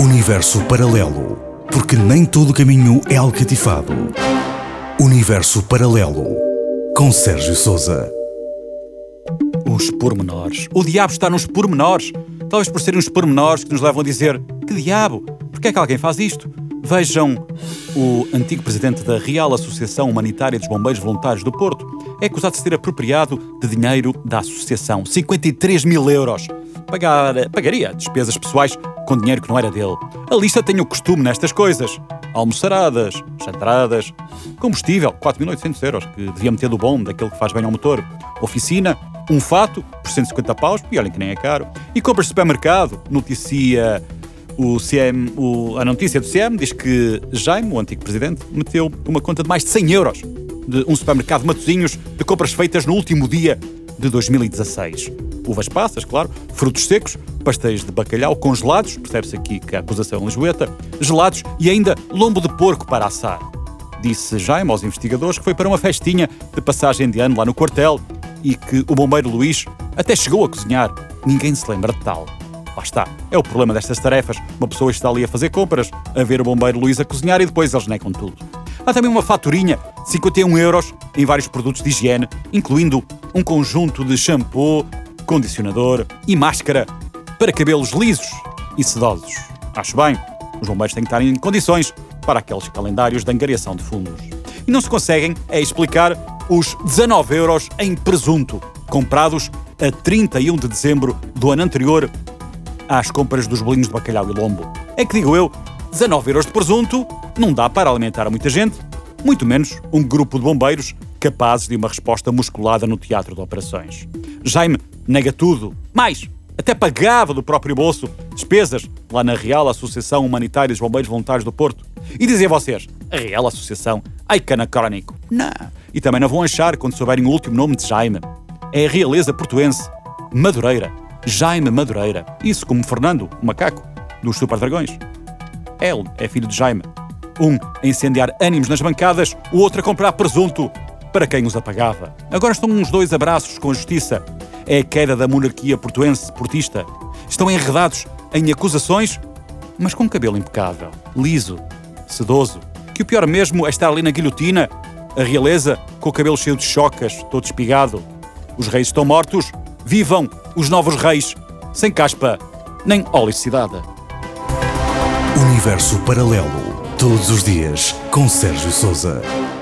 Universo paralelo, porque nem todo caminho é alcatifado. Universo paralelo, com Sérgio Sousa. Os pormenores. O diabo está nos pormenores. Talvez por serem os pormenores que nos levam a dizer: que diabo? Porquê é que alguém faz isto? Vejam, o antigo presidente da Real Associação Humanitária dos Bombeiros Voluntários do Porto é acusado de se ter apropriado de dinheiro da associação. 53 mil euros. Pagaria despesas pessoais com dinheiro que não era dele. A lista tem o costume nestas coisas: almoçaradas, jantaradas, combustível, 4.800 euros, que devia meter do bom, daquele que faz bem ao motor, oficina, um fato, por 150 paus, e olhem que nem é caro, e compras de supermercado. Noticia a notícia do CM diz que Jaime, o antigo presidente, meteu uma conta de mais de 100 euros de um supermercado de Matosinhos de compras feitas no último dia de 2016. Uvas passas, claro, frutos secos, pastéis de bacalhau congelados, percebe-se aqui que a acusação é lisboeta, gelados e ainda lombo de porco para assar. Disse Jaime aos investigadores que foi para uma festinha de passagem de ano lá no quartel e que o bombeiro Luís até chegou a cozinhar. Ninguém se lembra de tal. Lá está, é o problema destas tarefas. Uma pessoa está ali a fazer compras, a ver o bombeiro Luís a cozinhar e depois eles negam tudo. Há também uma faturinha, 51 euros, em vários produtos de higiene, incluindo um conjunto de shampoo, condicionador e máscara para cabelos lisos e sedosos. Acho bem, os bombeiros têm que estar em condições para aqueles calendários de angariação de fundos. E não se conseguem explicar os 19 euros em presunto, comprados a 31 de dezembro do ano anterior às compras dos bolinhos de bacalhau e lombo. É que, digo eu, 19 euros de presunto não dá para alimentar muita gente, muito menos um grupo de bombeiros capazes de uma resposta musculada no teatro de operações. Jaime nega tudo, mais, até pagava do próprio bolso despesas lá na Real Associação Humanitária dos Bombeiros Voluntários do Porto. E dizem vocês: a Real Associação, ai que anacrónico. Não. E também não vão achar quando souberem o último nome de Jaime. É a realeza portuense, Madureira. Jaime Madureira. Isso como Fernando, o macaco, dos Super Dragões. Ele é filho de Jaime. Um a incendiar ânimos nas bancadas, o outro a comprar presunto para quem os apagava. Agora estão uns dois abraços com a justiça. É a queda da monarquia portuense portista. Estão enredados em acusações, mas com cabelo impecável, liso, sedoso. Que o pior mesmo é estar ali na guilhotina, a realeza com o cabelo cheio de chocas, todo espigado. Os reis estão mortos, vivam os novos reis, sem caspa nem olicidade. Universo paralelo, todos os dias, com Sérgio Sousa.